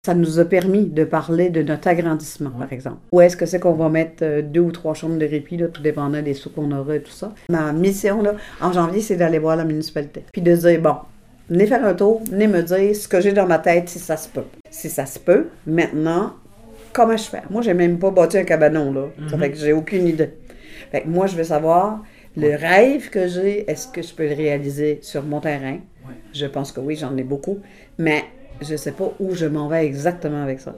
Ça nous a permis de parler de notre agrandissement, par exemple. Où est-ce que c'est qu'on va mettre 2 ou 3 chambres de répit, là, tout dépendant des sous qu'on aura et tout ça. Ma mission, là, en janvier, c'est d'aller voir la municipalité. Puis de dire, bon, venez faire un tour, venez me dire ce que j'ai dans ma tête, si ça se peut. Si ça se peut, maintenant, comment je fais? Moi, j'ai même pas bâti un cabanon, là. Ça fait que j'ai aucune idée. Fait que moi, je veux savoir, le rêve que j'ai, est-ce que je peux le réaliser sur mon terrain? Je pense que oui, j'en ai beaucoup. Mais je sais pas où je m'en vais exactement avec ça.